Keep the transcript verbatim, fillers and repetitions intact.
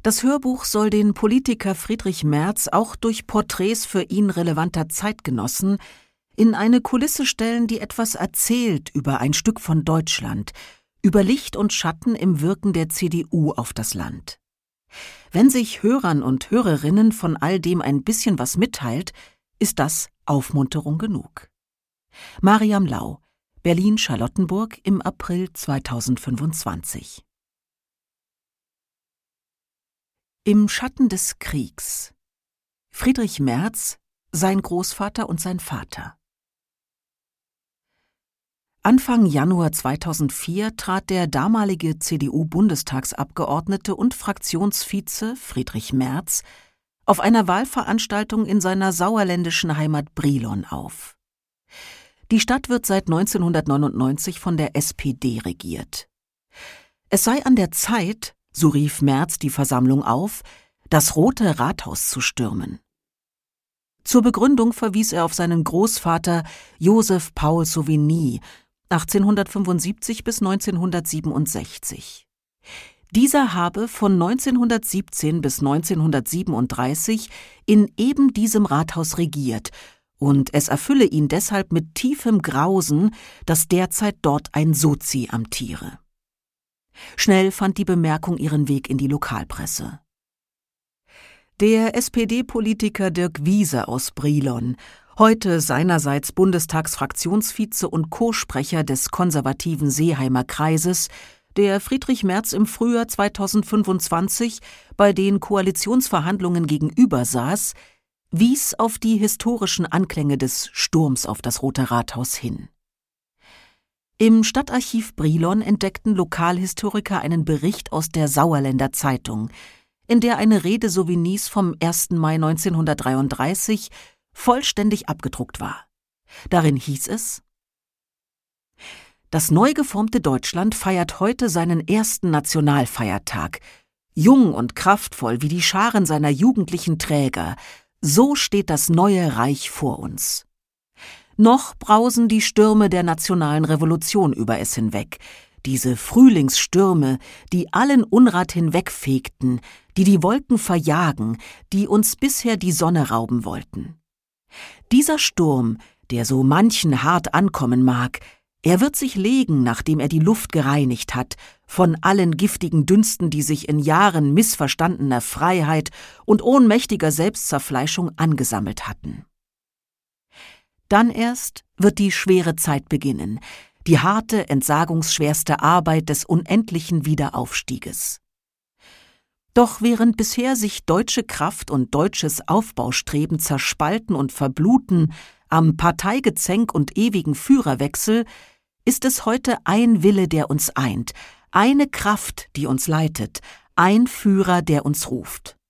Das Hörbuch soll den Politiker Friedrich Merz auch durch Porträts für ihn relevanter Zeitgenossen in eine Kulisse stellen, die etwas erzählt über ein Stück von Deutschland, über Licht und Schatten im Wirken der C D U auf das Land. Wenn sich Hörern und Hörerinnen von all dem ein bisschen was mitteilt, ist das Aufmunterung genug. Mariam Lau, Berlin-Charlottenburg im April zweitausendfünfundzwanzig. Im Schatten des Kriegs. Friedrich Merz, sein Großvater und sein Vater. Anfang Januar zweitausendvier trat der damalige C D U-Bundestagsabgeordnete und Fraktionsvize Friedrich Merz auf einer Wahlveranstaltung in seiner sauerländischen Heimat Brilon auf. Die Stadt wird seit neunzehnhundertneunundneunzig von der S P D regiert. Es sei an der Zeit, so rief Merz die Versammlung auf, das Rote Rathaus zu stürmen. Zur Begründung verwies er auf seinen Großvater Joseph Paul Sauvigny, achtzehnhundertfünfundsiebzig bis neunzehnhundertsiebenundsechzig. Dieser habe von neunzehnhundertsiebzehn bis neunzehnhundertsiebenunddreißig in eben diesem Rathaus regiert, und es erfülle ihn deshalb mit tiefem Grausen, dass derzeit dort ein Sozi amtiere. Schnell fand die Bemerkung ihren Weg in die Lokalpresse. Der S P D-Politiker Dirk Wiese aus Brilon, heute seinerseits Bundestagsfraktionsvize und Co-Sprecher des konservativen Seeheimer Kreises, der Friedrich Merz im Frühjahr zweitausendfünfundzwanzig bei den Koalitionsverhandlungen gegenüber saß, wies auf die historischen Anklänge des Sturms auf das Rote Rathaus hin. Im Stadtarchiv Brilon entdeckten Lokalhistoriker einen Bericht aus der Sauerländer Zeitung, in der eine Rede Sauvignys vom ersten Mai neunzehnhundertdreiunddreißig vollständig abgedruckt war. Darin hieß es: Das neu geformte Deutschland feiert heute seinen ersten Nationalfeiertag. Jung und kraftvoll wie die Scharen seiner jugendlichen Träger, so steht das neue Reich vor uns. Noch brausen die Stürme der nationalen Revolution über es hinweg, diese Frühlingsstürme, die allen Unrat hinwegfegten, die die Wolken verjagen, die uns bisher die Sonne rauben wollten. Dieser Sturm, der so manchen hart ankommen mag, er wird sich legen, nachdem er die Luft gereinigt hat, von allen giftigen Dünsten, die sich in Jahren missverstandener Freiheit und ohnmächtiger Selbstzerfleischung angesammelt hatten. Dann erst wird die schwere Zeit beginnen, die harte, entsagungsschwerste Arbeit des unendlichen Wiederaufstieges. Doch während bisher sich deutsche Kraft und deutsches Aufbaustreben zerspalten und verbluten am Parteigezänk und ewigen Führerwechsel, ist es heute ein Wille, der uns eint, eine Kraft, die uns leitet, ein Führer, der uns ruft.